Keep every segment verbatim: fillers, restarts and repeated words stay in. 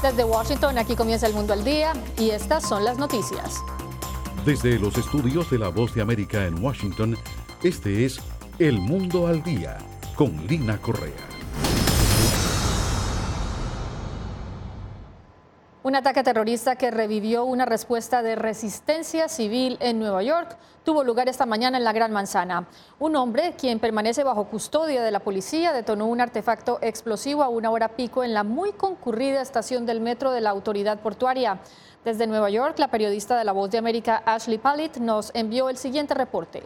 Desde Washington, aquí comienza El Mundo al Día y estas son las noticias. Desde los estudios de La Voz de América en Washington, este es El Mundo al Día con Lina Correa. Un ataque terrorista que revivió una respuesta de resistencia civil en Nueva York tuvo lugar esta mañana en la Gran Manzana. Un hombre, quien permanece bajo custodia de la policía, detonó un artefacto explosivo a una hora pico en la muy concurrida estación del metro de la autoridad portuaria. Desde Nueva York, la periodista de La Voz de América, Ashley Pallitt, nos envió el siguiente reporte.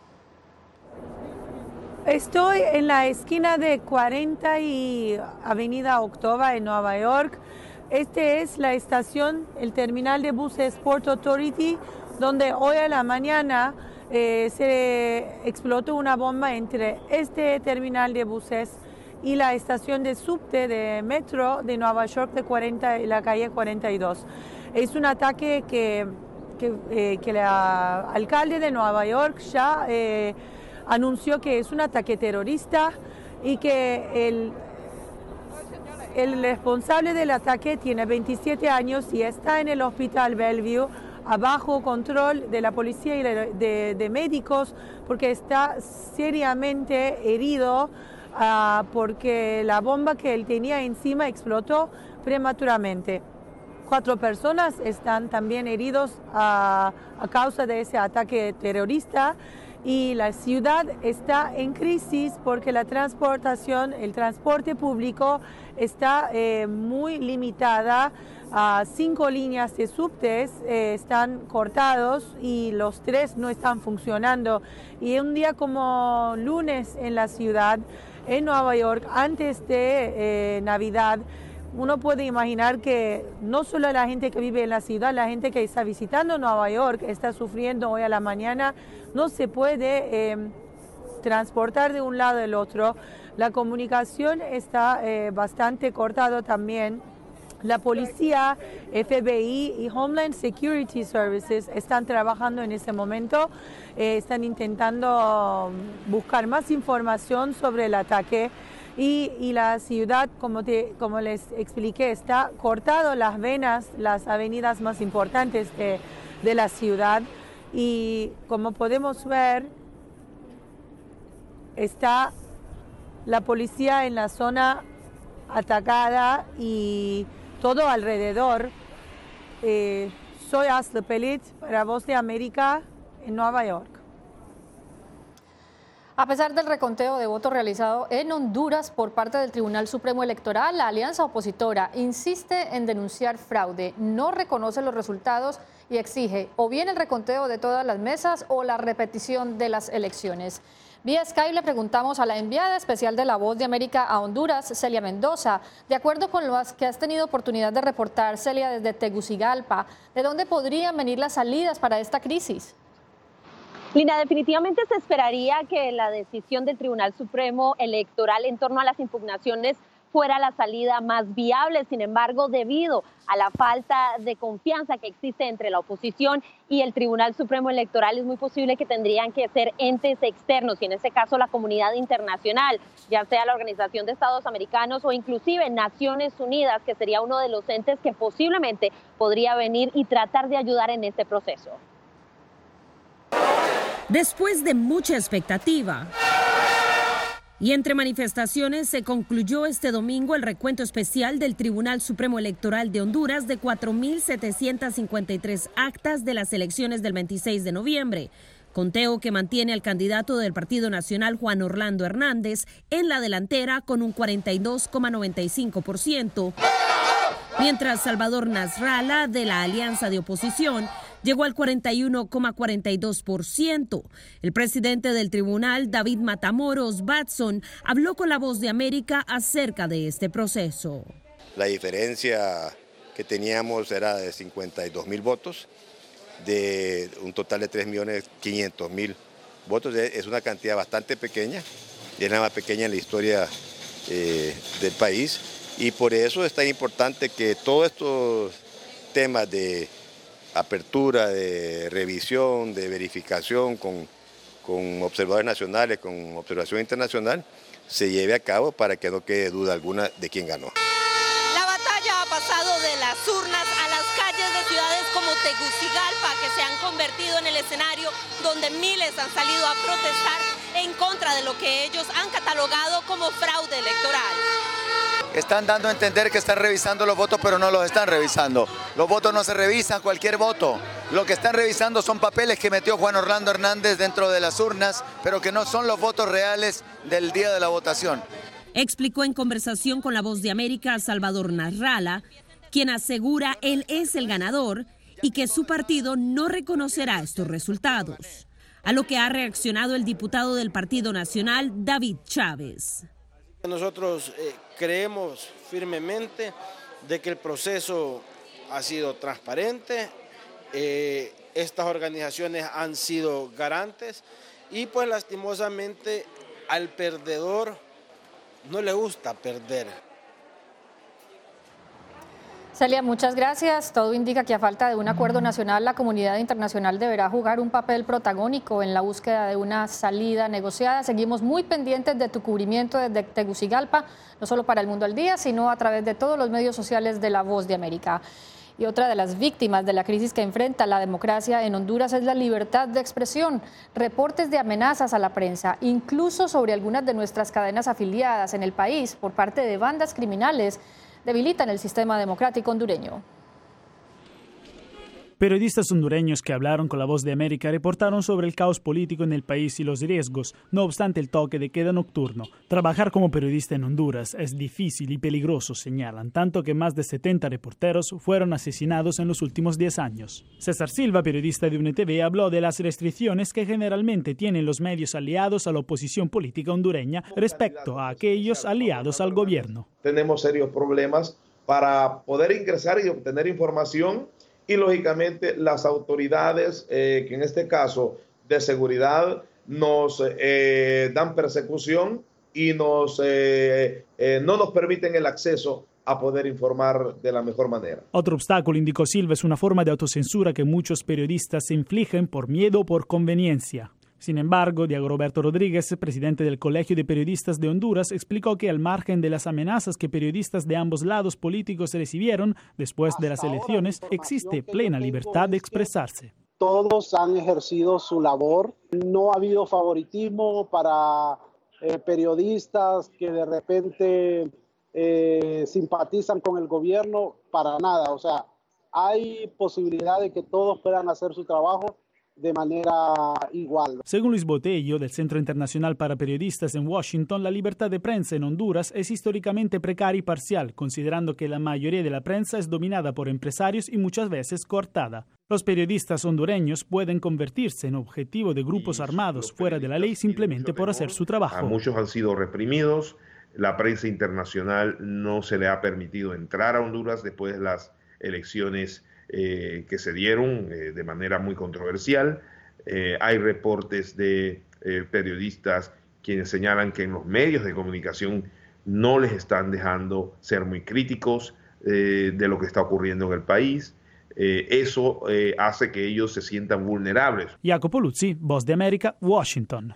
Estoy en la esquina de cuarenta y Avenida October en Nueva York. Este es la estación, el terminal de buses Port Authority, donde hoy a la mañana eh, se explotó una bomba entre este terminal de buses y la estación de subte de metro de Nueva York de cuarenta, la calle cuarenta y dos. Es un ataque que, que, eh, que el alcalde de Nueva York ya eh, anunció que es un ataque terrorista y que el El responsable del ataque tiene veintisiete años y está en el hospital Bellevue a bajo control de la policía y de, de, de médicos porque está seriamente herido uh, porque la bomba que él tenía encima explotó prematuramente. Cuatro personas están también heridos uh, a causa de ese ataque terrorista. Y la ciudad está en crisis porque la transportación, el transporte público está eh, muy limitada. Uh, cinco líneas de subtes eh, están cortados y los tres no están funcionando. Y un día como lunes en la ciudad, en Nueva York, antes de eh, Navidad, uno puede imaginar que no solo la gente que vive en la ciudad, la gente que está visitando Nueva York está sufriendo hoy a la mañana. No se puede eh, transportar de un lado al otro. La comunicación está eh, bastante cortada también. La policía, F B I y Homeland Security Services están trabajando en ese momento. Eh, están intentando buscar más información sobre el ataque. Y, y la ciudad, como, te, como les expliqué, está cortado las venas, las avenidas más importantes de, de la ciudad. Y como podemos ver, está la policía en la zona atacada y todo alrededor. Eh, soy Ashley Pallitt para Voz de América en Nueva York. A pesar del reconteo de votos realizado en Honduras por parte del Tribunal Supremo Electoral, la alianza opositora insiste en denunciar fraude, no reconoce los resultados y exige o bien el reconteo de todas las mesas o la repetición de las elecciones. Vía Skype le preguntamos a la enviada especial de La Voz de América a Honduras, Celia Mendoza, de acuerdo con lo que has tenido oportunidad de reportar, Celia, desde Tegucigalpa, ¿de dónde podrían venir las salidas para esta crisis? Lina, definitivamente se esperaría que la decisión del Tribunal Supremo Electoral en torno a las impugnaciones fuera la salida más viable. Sin embargo, debido a la falta de confianza que existe entre la oposición y el Tribunal Supremo Electoral, es muy posible que tendrían que ser entes externos, y en este caso la comunidad internacional, ya sea la Organización de Estados Americanos o inclusive Naciones Unidas, que sería uno de los entes que posiblemente podría venir y tratar de ayudar en este proceso. Después de mucha expectativa y entre manifestaciones, se concluyó este domingo el recuento especial del Tribunal Supremo Electoral de Honduras de cuatro mil setecientas cincuenta y tres actas de las elecciones del veintiséis de noviembre. Conteo que mantiene al candidato del Partido Nacional, Juan Orlando Hernández, en la delantera con un cuarenta y dos coma noventa y cinco por ciento. Mientras Salvador Nasralla, de la Alianza de Oposición, llegó al cuarenta y uno coma cuarenta y dos por ciento. El presidente del tribunal, David Matamoros Batson, habló con La Voz de América acerca de este proceso. La diferencia que teníamos era de cincuenta y dos mil votos, de un total de tres millones quinientos mil votos. Es una cantidad bastante pequeña, y es la más pequeña en la historia eh, del país. Y por eso es tan importante que todos estos temas de apertura, de revisión, de verificación con, con observadores nacionales, con observación internacional, se lleve a cabo para que no quede duda alguna de quién ganó. La batalla pasado de las urnas a las calles de ciudades como Tegucigalpa, que se han convertido en el escenario donde miles han salido a protestar en contra de lo que ellos han catalogado como fraude electoral. Están dando a entender que están revisando los votos, pero no los están revisando. Los votos no se revisan, cualquier voto. Lo que están revisando son papeles que metió Juan Orlando Hernández dentro de las urnas, pero que no son los votos reales del día de la votación. Explicó en conversación con La Voz de América a Salvador Narrala, quien asegura él es el ganador y que su partido no reconocerá estos resultados. A lo que ha reaccionado el diputado del Partido Nacional, David Chávez. Nosotros eh, creemos firmemente de que el proceso ha sido transparente, eh, estas organizaciones han sido garantes y pues lastimosamente al perdedor no le gusta perder. Celia, muchas gracias. Todo indica que a falta de un acuerdo nacional, la comunidad internacional deberá jugar un papel protagónico en la búsqueda de una salida negociada. Seguimos muy pendientes de tu cubrimiento desde Tegucigalpa, no solo para El Mundo al Día, sino a través de todos los medios sociales de La Voz de América. Y otra de las víctimas de la crisis que enfrenta la democracia en Honduras es la libertad de expresión. Reportes de amenazas a la prensa, incluso sobre algunas de nuestras cadenas afiliadas en el país por parte de bandas criminales, debilitan el sistema democrático hondureño. Periodistas hondureños que hablaron con La Voz de América reportaron sobre el caos político en el país y los riesgos, no obstante el toque de queda nocturno. Trabajar como periodista en Honduras es difícil y peligroso, señalan, tanto que más de setenta reporteros fueron asesinados en los últimos diez años. César Silva, periodista de U N T V, habló de las restricciones que generalmente tienen los medios aliados a la oposición política hondureña respecto a aquellos aliados al gobierno. Tenemos serios problemas para poder ingresar y obtener información. Y lógicamente las autoridades, eh, que en este caso de seguridad, nos eh, dan persecución y nos, eh, eh, no nos permiten el acceso a poder informar de la mejor manera. Otro obstáculo, indicó Silva, es una forma de autocensura que muchos periodistas se infligen por miedo o por conveniencia. Sin embargo, Diego Roberto Rodríguez, presidente del Colegio de Periodistas de Honduras, explicó que al margen de las amenazas que periodistas de ambos lados políticos recibieron después de las elecciones, existe plena libertad de expresarse. Todos han ejercido su labor, no ha habido favoritismo para eh, periodistas que de repente eh, simpatizan con el gobierno, para nada. O sea, hay posibilidad de que todos puedan hacer su trabajo de manera igual. Según Luis Botello, del Centro Internacional para Periodistas en Washington, la libertad de prensa en Honduras es históricamente precaria y parcial, considerando que la mayoría de la prensa es dominada por empresarios y muchas veces coartada. Los periodistas hondureños pueden convertirse en objetivo de grupos armados fuera de la ley simplemente por hacer su trabajo. Muchos han sido reprimidos, la prensa internacional no se le ha permitido entrar a Honduras después de las elecciones Eh, que se dieron eh, de manera muy controversial. Eh, hay reportes de eh, periodistas quienes señalan que en los medios de comunicación no les están dejando ser muy críticos eh, de lo que está ocurriendo en el país. Eh, eso eh, hace que ellos se sientan vulnerables. Jacopo Luzzi, Voz de América, Washington.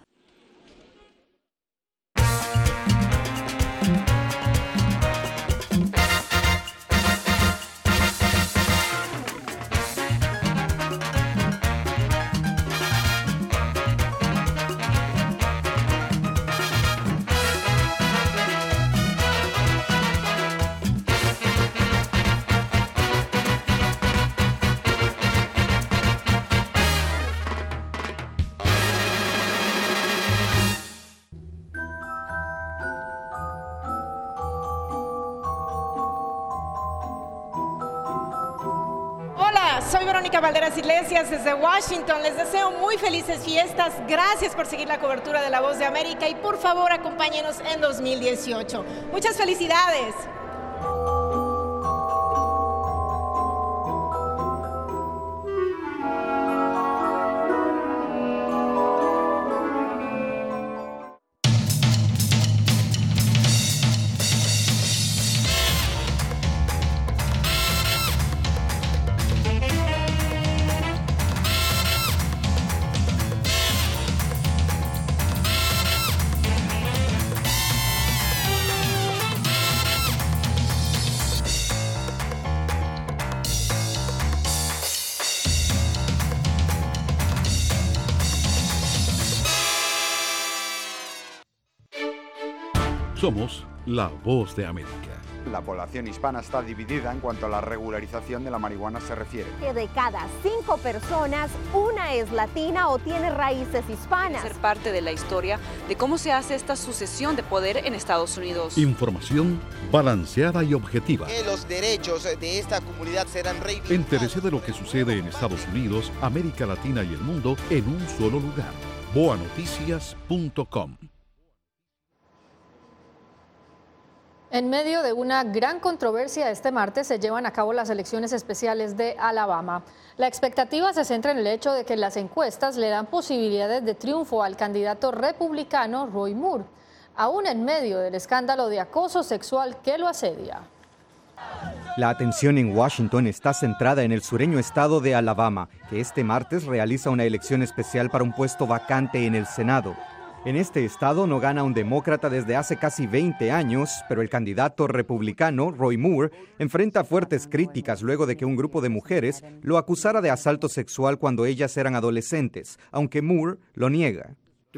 Soy Verónica Valderas Iglesias desde Washington. Les deseo muy felices fiestas. Gracias por seguir la cobertura de La Voz de América y por favor acompáñenos en dos mil dieciocho. Muchas felicidades. Somos la voz de América. La población hispana está dividida en cuanto a la regularización de la marihuana se refiere. Que de cada cinco personas, una es latina o tiene raíces hispanas. Ser parte de la historia de cómo se hace esta sucesión de poder en Estados Unidos. Información balanceada y objetiva. Que los derechos de esta comunidad serán reivindicados. Entérese de lo que sucede en Estados Unidos, América Latina y el mundo en un solo lugar. boa noticias punto com. En medio de una gran controversia, este martes se llevan a cabo las elecciones especiales de Alabama. La expectativa se centra en el hecho de que las encuestas le dan posibilidades de triunfo al candidato republicano Roy Moore, aún en medio del escándalo de acoso sexual que lo asedia. La atención en Washington está centrada en el sureño estado de Alabama, que este martes realiza una elección especial para un puesto vacante en el Senado. En este estado no gana un demócrata desde hace casi veinte años, pero el candidato republicano, Roy Moore, enfrenta fuertes críticas luego de que un grupo de mujeres lo acusara de asalto sexual cuando ellas eran adolescentes, aunque Moore lo niega.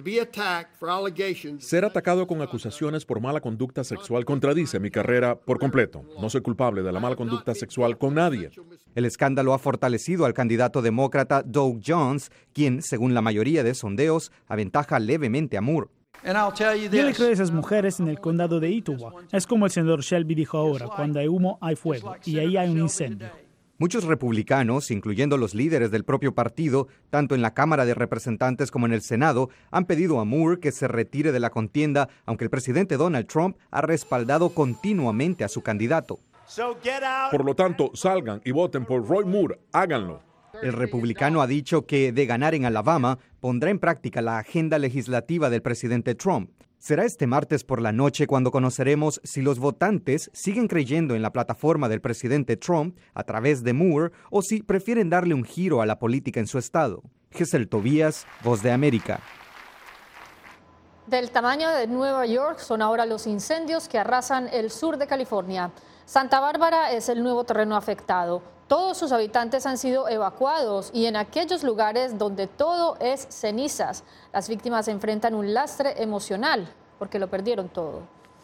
Ser atacado con acusaciones por mala conducta sexual contradice mi carrera por completo. No soy culpable de la mala conducta sexual con nadie. El escándalo ha fortalecido al candidato demócrata Doug Jones, quien, según la mayoría de sondeos, aventaja levemente a Moore. Yo le creo a esas mujeres en el condado de Etowah. Es como el senador Shelby dijo ahora, cuando hay humo hay fuego, y ahí hay un incendio. Muchos republicanos, incluyendo los líderes del propio partido, tanto en la Cámara de Representantes como en el Senado, han pedido a Moore que se retire de la contienda, aunque el presidente Donald Trump ha respaldado continuamente a su candidato. Por lo tanto, salgan y voten por Roy Moore, háganlo. El republicano ha dicho que, de ganar en Alabama, pondrá en práctica la agenda legislativa del presidente Trump. Será este martes por la noche cuando conoceremos si los votantes siguen creyendo en la plataforma del presidente Trump a través de Moore o si prefieren darle un giro a la política en su estado. Gesell Tobías, Voz de América. Del tamaño de Nueva York son ahora los incendios que arrasan el sur de California. Santa Bárbara es el nuevo terreno afectado. Todos sus habitantes han sido evacuados y en aquellos lugares donde todo es cenizas, las víctimas enfrentan un lastre emocional porque lo perdieron todo.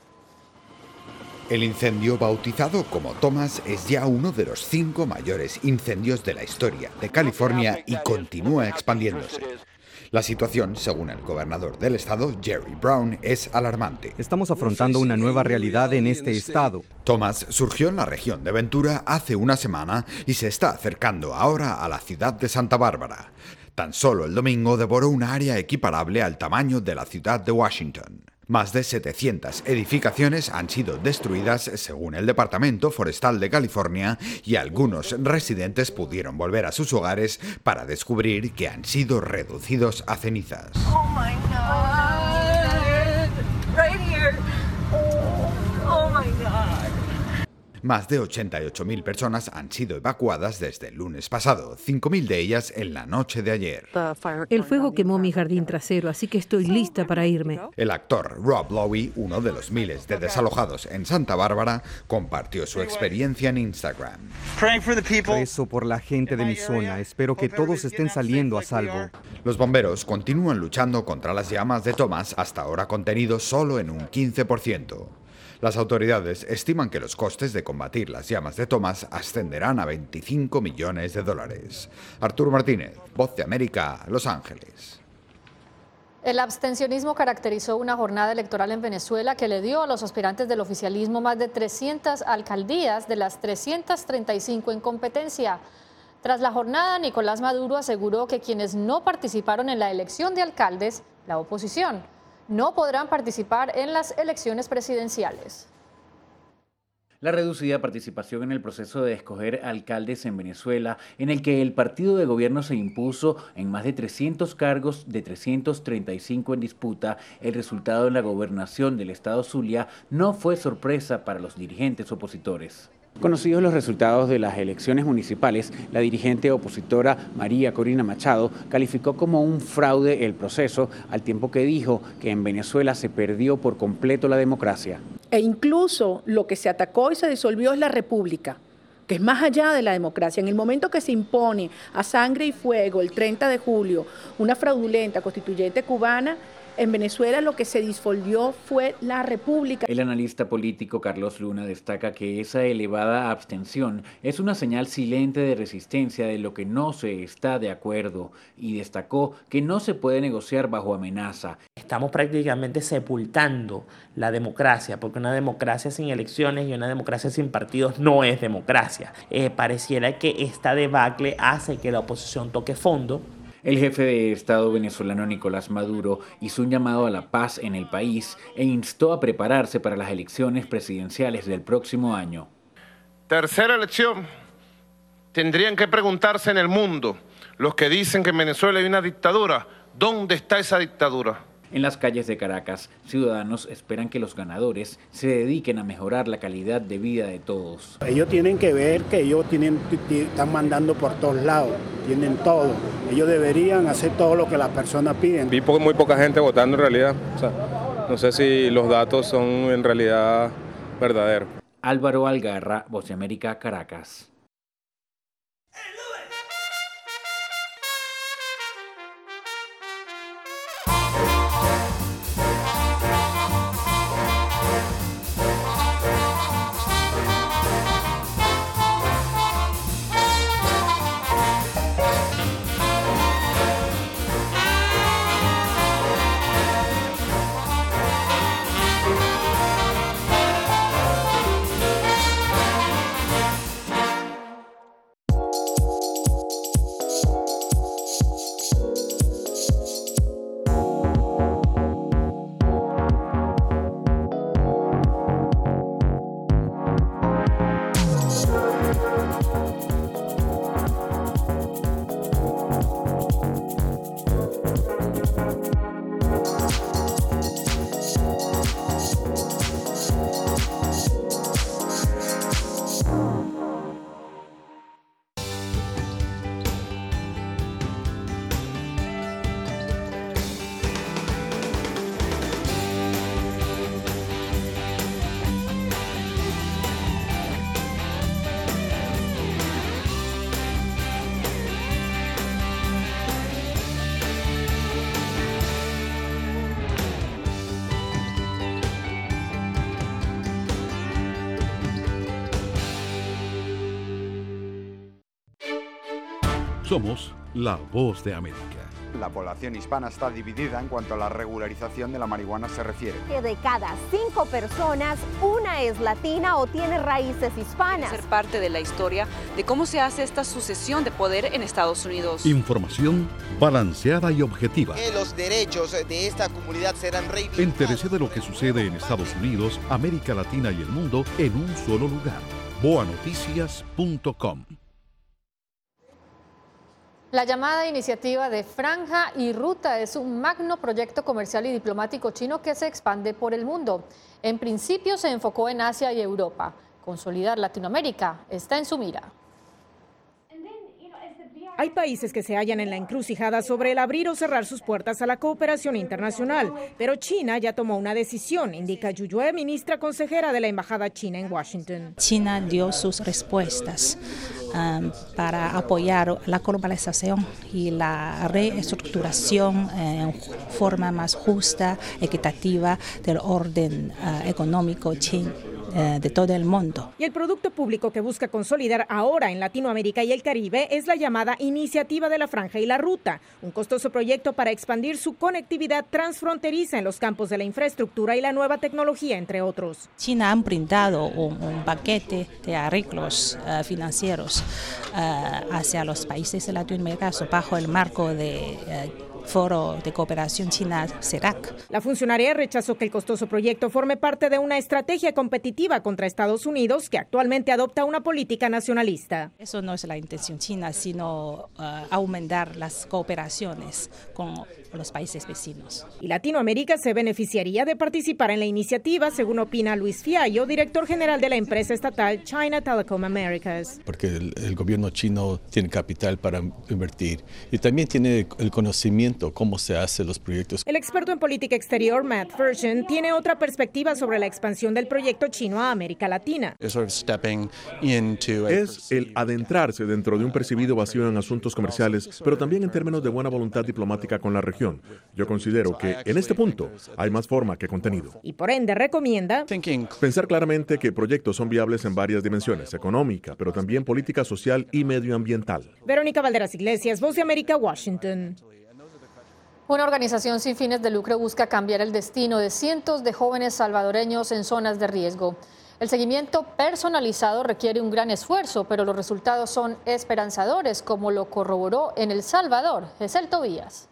El incendio, bautizado como Thomas, es ya uno de los cinco mayores incendios de la historia de California y continúa expandiéndose. La situación, según el gobernador del estado, Jerry Brown, es alarmante. Estamos afrontando una nueva realidad en este estado. Thomas surgió en la región de Ventura hace una semana y se está acercando ahora a la ciudad de Santa Bárbara. Tan solo el domingo devoró un área equiparable al tamaño de la ciudad de Washington. Más de setecientas edificaciones han sido destruidas según el Departamento Forestal de California y algunos residentes pudieron volver a sus hogares para descubrir que han sido reducidos a cenizas. Oh my God. Right here. Oh my God. Más de ochenta y ocho mil personas han sido evacuadas desde el lunes pasado, cinco mil de ellas en la noche de ayer. El fuego quemó mi jardín trasero, así que estoy lista para irme. El actor Rob Lowe, uno de los miles de desalojados en Santa Bárbara, compartió su experiencia en Instagram. Rezo por la gente de mi zona, espero que todos estén saliendo a salvo. Los bomberos continúan luchando contra las llamas de Thomas, hasta ahora contenido solo en un quince por ciento. Las autoridades estiman que los costes de combatir las llamas de Thomas ascenderán a veinticinco millones de dólares. Arturo Martínez, Voz de América, Los Ángeles. El abstencionismo caracterizó una jornada electoral en Venezuela que le dio a los aspirantes del oficialismo más de trescientas alcaldías de las trescientas treinta y cinco en competencia. Tras la jornada, Nicolás Maduro aseguró que quienes no participaron en la elección de alcaldes, la oposición, no podrán participar en las elecciones presidenciales. La reducida participación en el proceso de escoger alcaldes en Venezuela, en el que el partido de gobierno se impuso en más de trescientos cargos de trescientos treinta y cinco en disputa, el resultado en la gobernación del estado Zulia no fue sorpresa para los dirigentes opositores. Conocidos los resultados de las elecciones municipales, la dirigente opositora María Corina Machado calificó como un fraude el proceso, al tiempo que dijo que en Venezuela se perdió por completo la democracia. E incluso lo que se atacó y se disolvió es la república, que es más allá de la democracia. En el momento que se impone a sangre y fuego el treinta de julio una fraudulenta constituyente cubana, En Venezuela lo que se disolvió fue la república. El analista político Carlos Luna destaca que esa elevada abstención es una señal silente de resistencia de lo que no se está de acuerdo y destacó que no se puede negociar bajo amenaza. Estamos prácticamente sepultando la democracia, porque una democracia sin elecciones y una democracia sin partidos no es democracia. Eh, pareciera que esta debacle hace que la oposición toque fondo. El jefe de Estado venezolano Nicolás Maduro hizo un llamado a la paz en el país e instó a prepararse para las elecciones presidenciales del próximo año. Tercera elección. Tendrían que preguntarse en el mundo, los que dicen que en Venezuela hay una dictadura, ¿dónde está esa dictadura? En las calles de Caracas, ciudadanos esperan que los ganadores se dediquen a mejorar la calidad de vida de todos. Ellos tienen que ver que ellos tienen, están mandando por todos lados, tienen todo. Ellos deberían hacer todo lo que las personas piden. Vi muy poca gente votando en realidad. O sea, no sé si los datos son en realidad verdaderos. Álvaro Algarra, Voz de América, Caracas. Somos la Voz de América. La población hispana está dividida en cuanto a la regularización de la marihuana se refiere. Que de cada cinco personas, una es latina o tiene raíces hispanas. Ser parte de la historia de cómo se hace esta sucesión de poder en Estados Unidos. Información balanceada y objetiva. Que los derechos de esta comunidad serán reivindicados. Entérese de lo que sucede en Estados Unidos, América Latina y el mundo en un solo lugar. boa noticias punto com. La llamada iniciativa de Franja y Ruta es un magno proyecto comercial y diplomático chino que se expande por el mundo. En principio se enfocó en Asia y Europa. Consolidar Latinoamérica está en su mira. Hay países que se hallan en la encrucijada sobre el abrir o cerrar sus puertas a la cooperación internacional, pero China ya tomó una decisión, indica Yu Yue, ministra consejera de la Embajada China en Washington. China dio sus respuestas um, para apoyar la globalización y la reestructuración en forma más justa, equitativa del orden uh, económico chino de todo el mundo. Y el producto público que busca consolidar ahora en Latinoamérica y el Caribe es la llamada Iniciativa de la Franja y la Ruta, un costoso proyecto para expandir su conectividad transfronteriza en los campos de la infraestructura y la nueva tecnología, entre otros. China ha brindado un, un paquete de arreglos uh, financieros uh, hacia los países de Latinoamérica bajo el marco de uh, Foro de Cooperación China, CELAC. La funcionaria rechazó que el costoso proyecto forme parte de una estrategia competitiva contra Estados Unidos, que actualmente adopta una política nacionalista. Eso no es la intención china, sino uh, aumentar las cooperaciones con los países vecinos. Y Latinoamérica se beneficiaría de participar en la iniciativa, según opina Luis Fiallo, director general de la empresa estatal China Telecom Americas. Porque el, el gobierno chino tiene capital para invertir y también tiene el conocimiento conocimiento, cómo se hacen los proyectos. El experto en política exterior, Matt Ferguson, tiene otra perspectiva sobre la expansión del proyecto chino a América Latina. Es el adentrarse dentro de un percibido vacío en asuntos comerciales, pero también en términos de buena voluntad diplomática con la región. Yo considero que en este punto hay más forma que contenido. Y por ende recomienda pensar claramente que proyectos son viables en varias dimensiones, económica, pero también política social y medioambiental. Verónica Valderas Iglesias, Voz de América, Washington. Una organización sin fines de lucro busca cambiar el destino de cientos de jóvenes salvadoreños en zonas de riesgo. El seguimiento personalizado requiere un gran esfuerzo, pero los resultados son esperanzadores, como lo corroboró en El Salvador Gesell Tobías.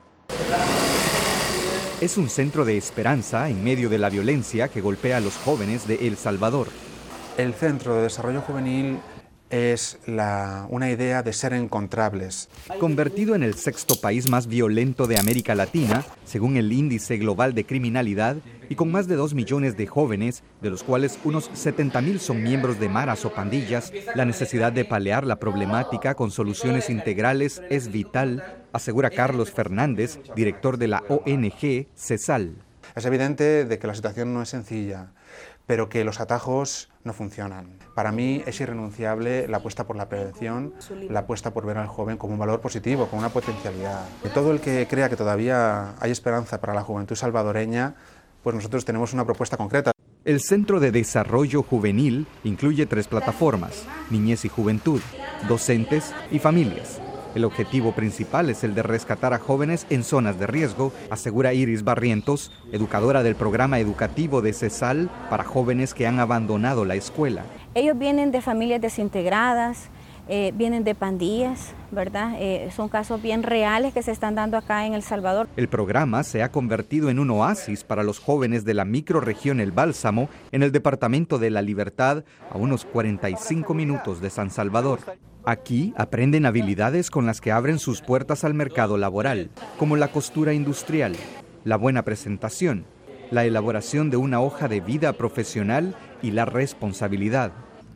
Es un centro de esperanza en medio de la violencia que golpea a los jóvenes de El Salvador. El Centro de Desarrollo Juvenil es la, una idea de ser encontrables. Convertido en el sexto país más violento de América Latina, según el Índice Global de Criminalidad, y con más de dos millones de jóvenes, de los cuales unos setenta mil son miembros de maras o pandillas, la necesidad de paliar la problemática con soluciones integrales es vital, asegura Carlos Fernández, director de la O N G CESAL. Es evidente de que la situación no es sencilla, pero que los atajos no funcionan. Para mí es irrenunciable la apuesta por la prevención, la apuesta por ver al joven como un valor positivo, como una potencialidad. Y todo el que crea que todavía hay esperanza para la juventud salvadoreña, pues nosotros tenemos una propuesta concreta. El Centro de Desarrollo Juvenil incluye tres plataformas: niñez y juventud, docentes y familias. El objetivo principal es el de rescatar a jóvenes en zonas de riesgo, asegura Iris Barrientos, educadora del programa educativo de CESAL para jóvenes que han abandonado la escuela. Ellos vienen de familias desintegradas, eh, vienen de pandillas, ¿verdad? Eh, son casos bien reales que se están dando acá en El Salvador. El programa se ha convertido en un oasis para los jóvenes de la microrregión El Bálsamo, en el departamento de La Libertad, a unos cuarenta y cinco minutos de San Salvador. Aquí aprenden habilidades con las que abren sus puertas al mercado laboral, como la costura industrial, la buena presentación, la elaboración de una hoja de vida profesional y la responsabilidad.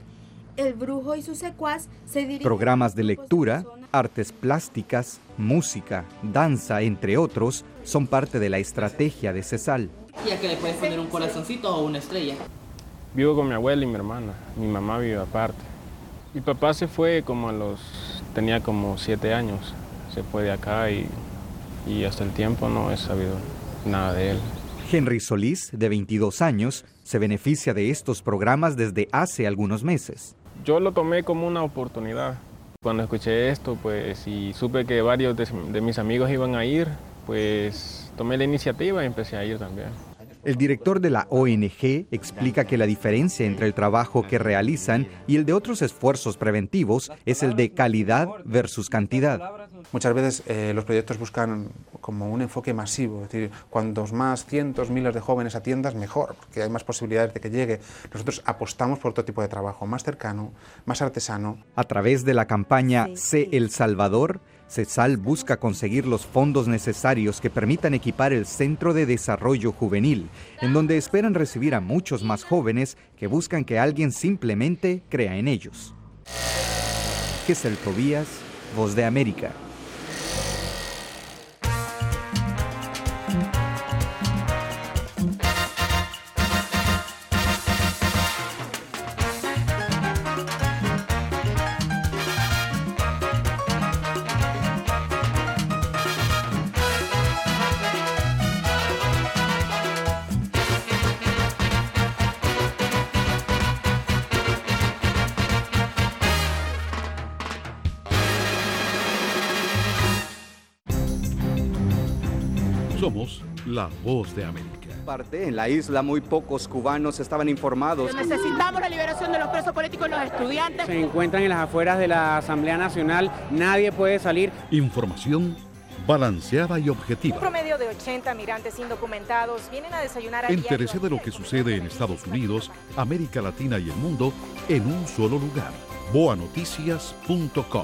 El brujo y su secuaz se dirigen... Programas de lectura, artes plásticas, música, danza, entre otros, son parte de la estrategia de CESAL. ¿Y a qué le puedes poner un corazoncito o una estrella? Vivo con mi abuela y mi hermana. Mi mamá vive aparte. Mi papá se fue como a los... tenía como siete años. Se fue de acá y, y hasta el tiempo no he sabido nada de él. Henry Solís, de veintidós años, se beneficia de estos programas desde hace algunos meses. Yo lo tomé como una oportunidad. Cuando escuché esto, pues, y supe que varios de, de mis amigos iban a ir, pues tomé la iniciativa y empecé a ir también. El director de la O N G explica que la diferencia entre el trabajo que realizan y el de otros esfuerzos preventivos es el de calidad versus cantidad. Muchas veces eh, los proyectos buscan como un enfoque masivo, es decir, cuantos más cientos, miles de jóvenes atiendas, mejor, porque hay más posibilidades de que llegue. Nosotros apostamos por otro tipo de trabajo, más cercano, más artesano. A través de la campaña Sé El Salvador, CESAL busca conseguir los fondos necesarios que permitan equipar el Centro de Desarrollo Juvenil, en donde esperan recibir a muchos más jóvenes que buscan que alguien simplemente crea en ellos. Gesell Tobías, Voz de América. Somos la Voz de América. Parte en la isla muy pocos cubanos estaban informados. Necesitamos la liberación de los presos políticos y los estudiantes. Se encuentran en las afueras de la Asamblea Nacional, nadie puede salir. Información balanceada y objetiva. Un promedio de ochenta migrantes indocumentados vienen a desayunar a Entérese de lo que sucede en Estados Unidos, América Latina y el mundo en un solo lugar. boa noticias punto com.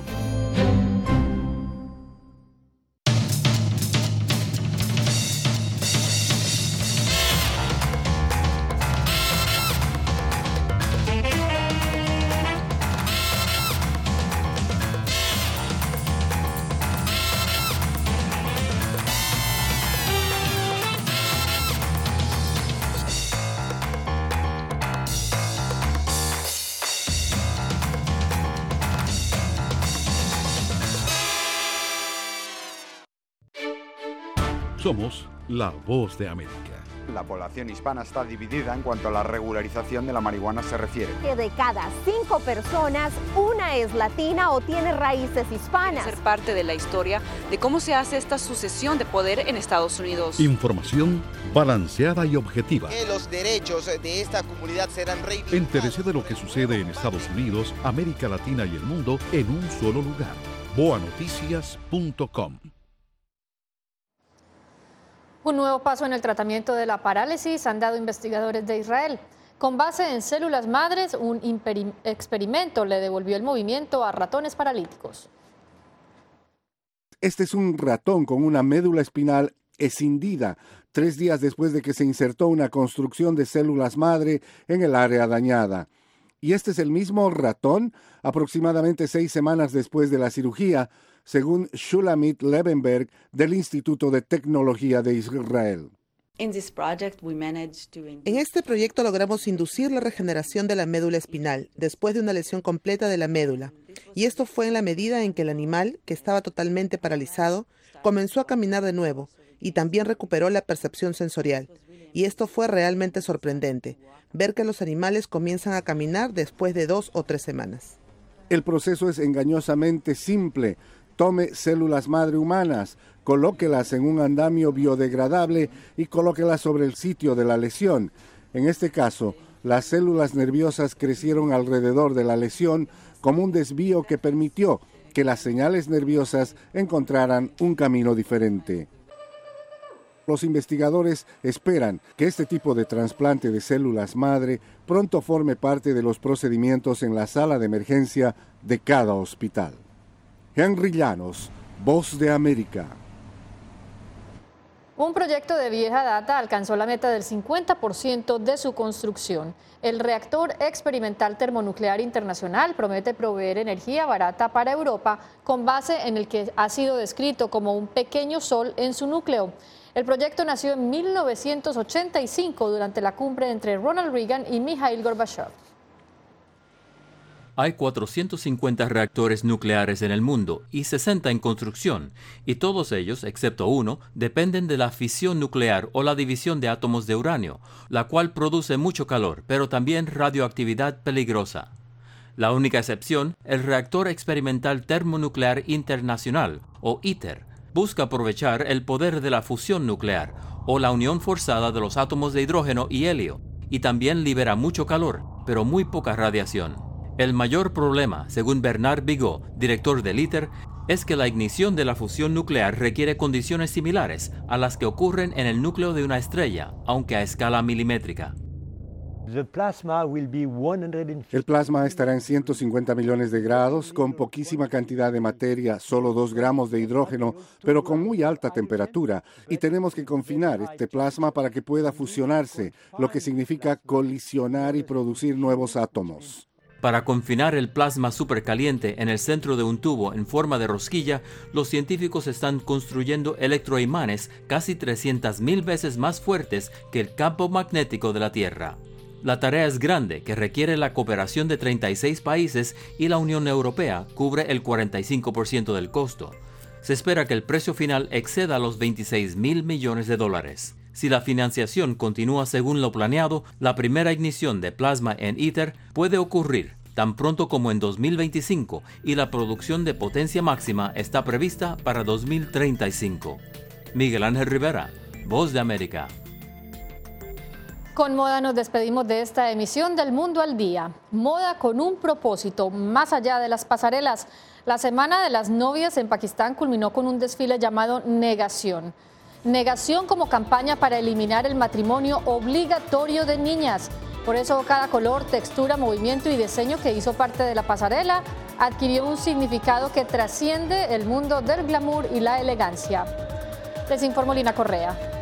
Somos la voz de América. La población hispana está dividida en cuanto a la regularización de la marihuana se refiere. Que de cada cinco personas, una es latina o tiene raíces hispanas. Ser parte de la historia de cómo se hace esta sucesión de poder en Estados Unidos. Información balanceada y objetiva. Que los derechos de esta comunidad serán reivindicados. Entérese de lo que sucede en Estados Unidos, América Latina y el mundo en un solo lugar. boa noticias punto com. Un nuevo paso en el tratamiento de la parálisis han dado investigadores de Israel. Con base en células madres, un experimento le devolvió el movimiento a ratones paralíticos. Este es un ratón con una médula espinal escindida, tres días después de que se insertó una construcción de células madre en el área dañada. Y este es el mismo ratón aproximadamente seis semanas después de la cirugía, según Shulamit Levenberg del Instituto de Tecnología de Israel. En este proyecto logramos inducir la regeneración de la médula espinal después de una lesión completa de la médula. Y esto fue en la medida en que el animal, que estaba totalmente paralizado, comenzó a caminar de nuevo y también recuperó la percepción sensorial. Y esto fue realmente sorprendente, ver que los animales comienzan a caminar después de dos o tres semanas. El proceso es engañosamente simple. Tome células madre humanas, colóquelas en un andamio biodegradable y colóquelas sobre el sitio de la lesión. En este caso, las células nerviosas crecieron alrededor de la lesión como un desvío que permitió que las señales nerviosas encontraran un camino diferente. Los investigadores esperan que este tipo de trasplante de células madre pronto forme parte de los procedimientos en la sala de emergencia de cada hospital. Henry Llanos, Voz de América. Un proyecto de vieja data alcanzó la meta del cincuenta por ciento de su construcción. El reactor experimental termonuclear internacional promete proveer energía barata para Europa con base en el que ha sido descrito como un pequeño sol en su núcleo. El proyecto nació en mil novecientos ochenta y cinco durante la cumbre entre Ronald Reagan y Mikhail Gorbachev. Hay cuatrocientos cincuenta reactores nucleares en el mundo y sesenta en construcción, y todos ellos, excepto uno, dependen de la fisión nuclear o la división de átomos de uranio, la cual produce mucho calor, pero también radioactividad peligrosa. La única excepción, el reactor experimental termonuclear internacional, o ITER, busca aprovechar el poder de la fusión nuclear, o la unión forzada de los átomos de hidrógeno y helio, y también libera mucho calor, pero muy poca radiación. El mayor problema, según Bernard Bigot, director del ITER, es que la ignición de la fusión nuclear requiere condiciones similares a las que ocurren en el núcleo de una estrella, aunque a escala milimétrica. El plasma estará en ciento cincuenta millones de grados, con poquísima cantidad de materia, solo dos gramos de hidrógeno, pero con muy alta temperatura. Y tenemos que confinar este plasma para que pueda fusionarse, lo que significa colisionar y producir nuevos átomos. Para confinar el plasma supercaliente en el centro de un tubo en forma de rosquilla, los científicos están construyendo electroimanes casi trescientas mil veces más fuertes que el campo magnético de la Tierra. La tarea es grande, que requiere la cooperación de treinta y seis países, y la Unión Europea cubre el cuarenta y cinco por ciento del costo. Se espera que el precio final exceda los veintiséis mil millones de dólares. Si la financiación continúa según lo planeado, la primera ignición de plasma en ITER puede ocurrir tan pronto como en dos mil veinticinco, y la producción de potencia máxima está prevista para dos mil treinta y cinco. Miguel Ángel Rivera, Voz de América. Con moda nos despedimos de esta emisión del Mundo al Día. Moda con un propósito, más allá de las pasarelas. La Semana de las Novias en Pakistán culminó con un desfile llamado Negación. Negación como campaña para eliminar el matrimonio obligatorio de niñas. Por eso cada color, textura, movimiento y diseño que hizo parte de la pasarela adquirió un significado que trasciende el mundo del glamour y la elegancia. Les informó Lina Correa.